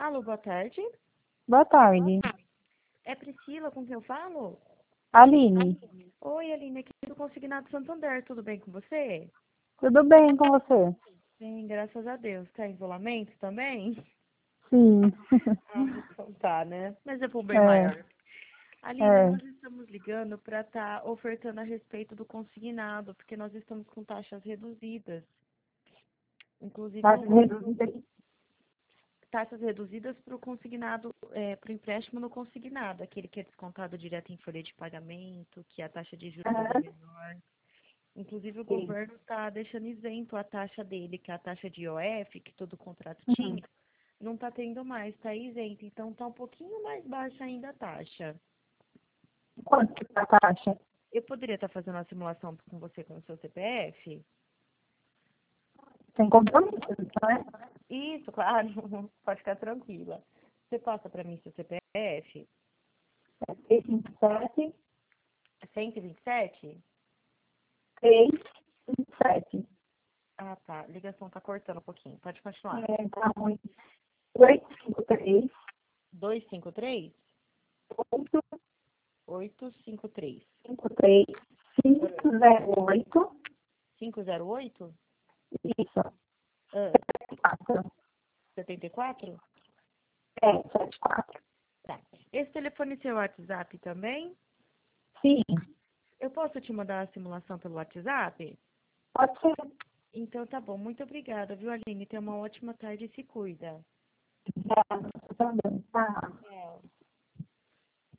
Alô, boa tarde. Boa tarde. É Priscila com quem eu falo? Aline, Oi, Aline, aqui do Consignado Santander, tudo bem com você? tudo bem com você? Bem, graças a Deus. Tá em isolamento também? Sim. Então tá, né? Mas é por bem É, maior. Aline, é. nós estamos ligando para estar ofertando a respeito do consignado, porque nós estamos com taxas reduzidas. Inclusive, Taxa reduzida aqui. taxas reduzidas para o consignado, para o empréstimo no consignado, aquele que é descontado direto em folha de pagamento, que a taxa de juros é menor. Inclusive, o Sim. governo está deixando isento a taxa dele, que é a taxa de IOF, que todo contrato Uhum. tinha, não está tendo mais, está isento. Então, está um pouquinho mais baixa ainda a taxa. Quanto que tá a taxa? Eu poderia estar fazendo uma simulação com você com o seu CPF? Sem compromisso, né? Isso, claro, pode ficar tranquila. Você passa para mim seu CPF? 357, 127? 357. Ah, tá. A ligação tá cortando um pouquinho. Pode continuar. Tá ruim. 853, 253? 853, 853. 508. 508? Isso. Ah, 4. 74? 74. Tá. Esse telefone é seu WhatsApp também? Sim. Eu posso te mandar a simulação pelo WhatsApp? Pode ser. Então tá bom. Muito obrigada, viu, Aline? Tenha uma ótima tarde e se cuida. Já, também. Tá. Tchau.